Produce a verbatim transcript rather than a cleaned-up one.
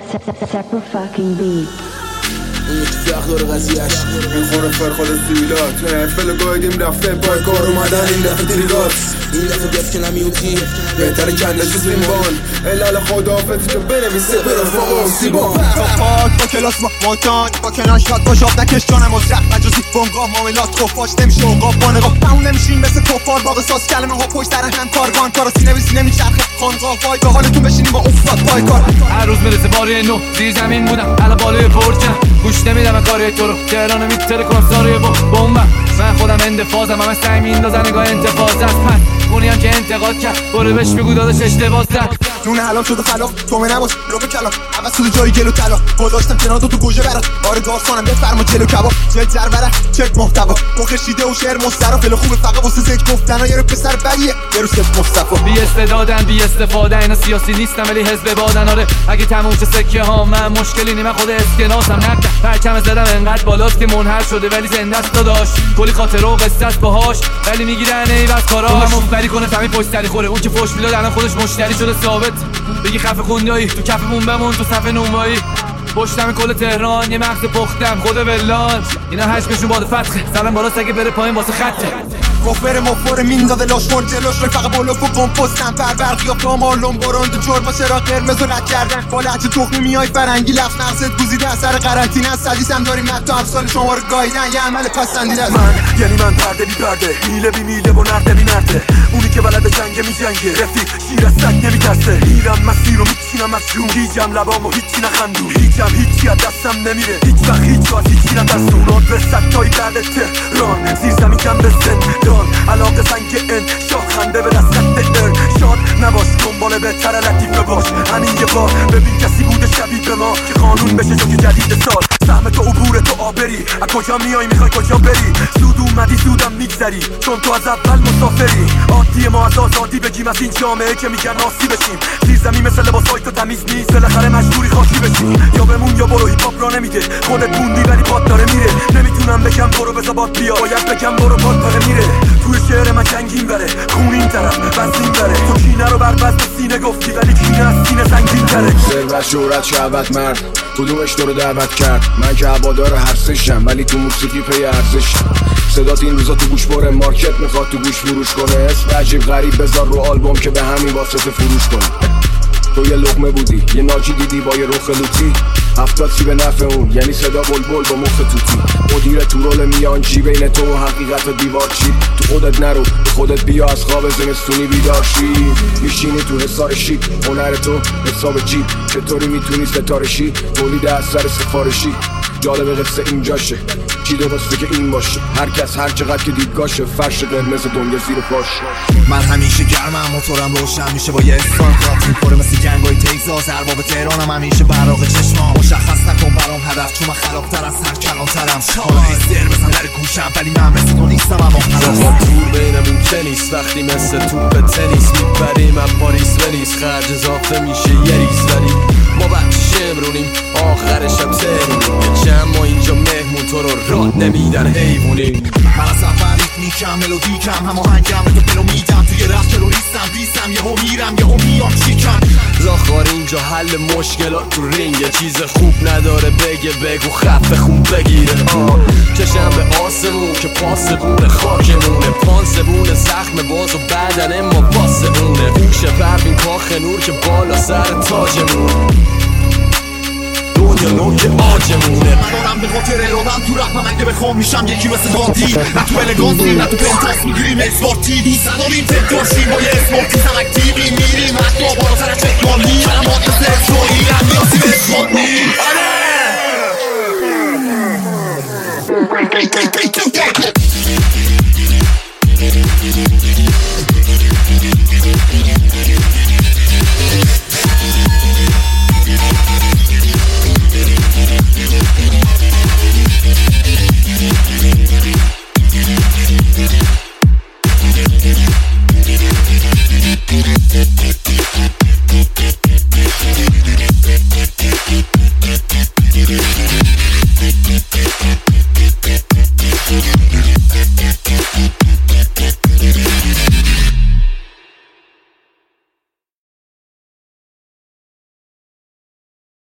Separate fucking beat. این یکی فرق داره قضیهش این خونه فرخال سیویلات فل گاهیدیم رفته پای کار اومدن این دفعه دیریگات این دفعه گفت که نمیوتی بهتره کنده چیز زیمبان الال خداحافظی که بنویسه به رفاق و سیبان پاک با کلاس ما مانتان با کنار شاد با شاب نکش جانم از رفت مجازی بانگاه معاملات خفاش نمیشه اوقاب بانقاب همون نمیشین مثل کفار با قصاص کلمه ها پشت سر هم کارگان کارا سینه به سینه میچرخه خانقاه وای به حالتون بشینیم با افتاد پای کار هر روز میرسه باری نو زیر زمین بودم الان بالای برجم گوش نمیدم کاری تو رو تهران میتره کنم ساروی با بمبم من خودم اندفاعم همه سعی میندازن نگاه انتفاض است پس اونی هم که انتقاد کرد برو بهش بگو داداش اشتباه زد جون حلال شده خلاف تو من نباش رو به کلام عوض شده جای گل و طلا گذاشتم کنار تو گوشه برات آره گاستانم بفرما جلو کباب جل جربره چک محتوا تو خشیده و شعر مسترا فل خوبه فقط واسه ذکر گفتن یارو پسر بدیه یه روز مصطفی بی استعدادن بی استفاده اینا سیاسی نیستم ولی حزب بادن آره اگه تموم شه سکه ها من مشکلی نی من خود اسکناسم نکردم پرچم زدم انقدر بالاست که منحل شده ولی زنده است داداش کلی خاطره و قصه است باهاش ولی میگیرن ای بس کاراش مفبری کنه فهمی پشت سری خوره اون که فوش میداد الان خودش مشتری شده ثابت بگی خفه خوندایی تو کفمون بمون تو صف نونوایی پشتم کل تهران یه مغز پختم خود ولان اینا حجمشون باد فتخه سلام بالاست اگه بره پایین واسه خطه گفر مفور میندازه لاش مر جلوش رفق بلوف و کمپوستم پرور قیاف مالون براند جربا چرا قرمز و رد کردن با لحجه تخمی میای فرنگی لفت نقصت گوزیده اثر قرنطینه است حدیثم داریم حتی امثال شما رو گایدن یه عمل پسندیده است من یعنی من پرده بی پرده میله بی میله و نرده بی نرده اونی که بلد جنگه می جنگه رفیق شیر از سگ نمی ترسه میرم مسیر رو میچینم از جون هیچم لبامو هیچی نخندون هیچم هیچی از دستم نمیره هیچ وقت هیچ وقت هیچی نترسون آدرس سکتایی درد تهران زیر زمین کم به زندان علاقه سنگ ان شاه خنده به دست خط ار شاد نباش دنبال بهتر لطیفه باش همین یه بار ببین کسی بوده شبیه به ما که قانون بشه جو که جدید سال سهم تو عبور تو آبری از کجا میای میخوای کجا بری زود اومدی زودم میگذری چون تو از اول مسافری عادی ما از آزادی بگیم از این جامعه که میگن ناسی بشیم زیر زمین مثل لباسای تو تمیز نیست بالاخره مجبوری خاکی بشیم یا بمون یا برو هیپ هاپ را نمیده خودت موندی ولی پات داره میره نمیتونم بگم برو بزا باد بیا باید بگم برو پات داره میره توی شعر من جنگین بره خون این طرف بنزین بره تو کینه رو بر بزن سینه گفتی ولی کینه از سینه سنگین تره ثروت شهرت شهوت مرد کدومش تو رو دعوت کرد من که هوادار هر سشم ولی تو موسیقی پی ارزشم صدات این روزا تو گوش بره مارکت میخواد تو گوش فروش کنه اسم عجیب غریب بذار رو آلبوم که به همین واسطه فروش کنه تو یه لقمه بودی یه ناجی دیدی با یه رخ لوتی هفتاد سی به نفع اون یعنی صدا بلبل با مخ توتی مدیر تو رول میانجی بین تو و حقیقت و دیوار چی تو خودت نرو به خودت بیا از خواب زمستونی بیدار شی میشینی تو حصار شی هنر تو حساب جیب چطوری میتونی ستاره شی تولید اثر سفارشی جالب قصه اینجاشه چی درسته که این باشه هر کس هر چقدر که دیدگاشه فرش قرمز دنیا زیر پاش من همیشه گرمم موتورم روشن میشه با یه استان قاطی پره مثل جنگای تگزاس ارباب تهرانم همیشه براق چشمام مشخص نکن برام هدف چون من خلاق‌تر از هر کلان‌ترم حالا استر بزن در گوشم ولی من مثل تو نیستم اما خلاص دور بینمون که نیست وقتی مثل توپ تنیس میپریم از پاریس ونیس خرج اضافه میشه یه ریز ولی ما بچه شمرونیم آخرش هم تهرونیم یه چند ما اینجا مهمون تو رو راد نمیدن حیوونیم من از سفریت میکم ملودی کم همه هنگم به تو پلو میدم توی رفت تروریستم بیستم یهو میرم یهو میام چیکم لاخار اینجا حل مشکلات تو رینگ یه چیز خوب نداره بگه بگو خفه خون بگیره آه چشم به آسمون که پاسبون خاکمونه پانسبون زخم باز و بدن ما پاسبونه هوش پروین کاخ نور که بالا سر تاجمون دنیا نوک آجمونه من دارم به خاطر ارادم تو رفت من که بخوام میشم یکی مثل باندی نه تو الگانسی نه تو پنتاس میگیریم اکسپارتی دوست نداریم تکاشیم با یه اسمارتی سمک تیبی میریم حتی بالاتر از فکرانی من هم آدرس اسرائیلم نیازی به اسمارتی آره